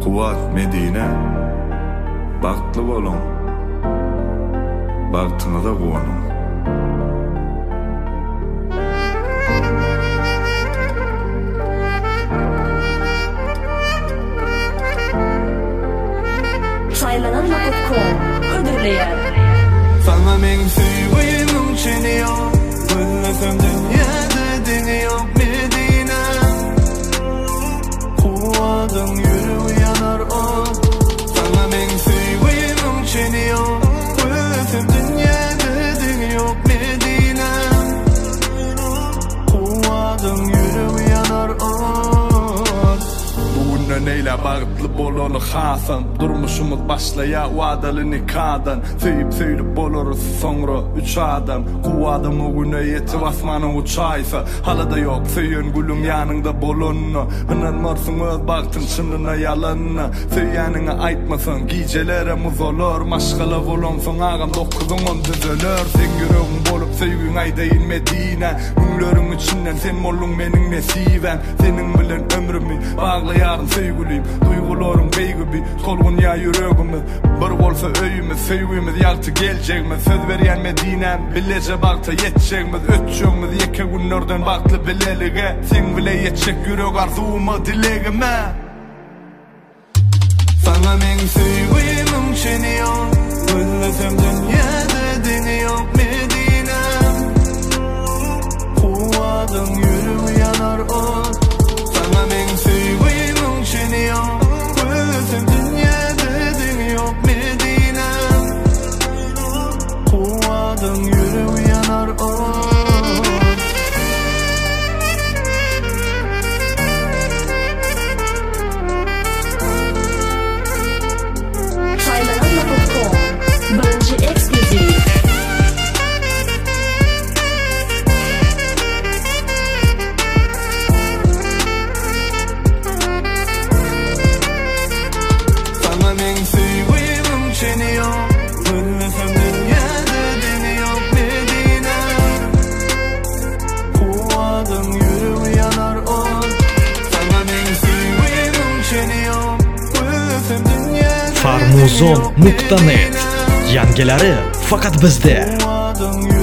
Kuvat Medine, baktlı bolun, baktına da kuvanın. Saylananma.com ödülleyen Sana men süyüyüm çeni yok, Gülesem dünyada dini yok Medine. Kuvadım yürü yanar o. Sana men süyüyüm çeni yok, Gülesem dünyada dini yok Medine. Kuvadım yürü yanar o. Neyle bağıtlı bololu xasam, durmuşumuz başlaya vadalı nikahdan. Söyüp boloruz sonra üç adam. Kuvadım o güne yetip asmanın uçaysa, halıda yok söyün gülüm yanında bolunna. Hınanmarsın öz baktın çınına yalanna. Söyyanına aytmasan gicelerimiz olur. Maşkala bolonsun ağam 9'un düzölür. Sen yüreğin bolup söygün aydayin Medine. Günlerin içinden sen molun benim nesivem. Senin bilen ömrümü bağlayarım sevgiliyim. Duygularım beygibi solgun ya yüreğimiz. Bir olsa öyümüz sevgimiz yaktı gelecekmiz. Söz veriyen Medinem bilece bakta yetecekmiz. Ötçüğümüz yeke günlerden baklı bilelige. Sen bile yetecek yürek arzuma dilegime. Sana men sevgimim çeni yok, Gülesem dünyada dini yok Medine. Kuvadım yürü yanar o. Sana men sevgimim çeni yok, Gülesem dünyada dini yok Medine. Kuvadım yürü yanar o. Saylananma.com Bence ekskluzif Sana men sevgimim çeni yok, Gülesem dünyada dini yok Medine. Kuvadım yürü yanar o. Sana men sevgimim çeni yok, Gülesem dünyada Farmuzon.net yangileri fakat bizde. Kuvadım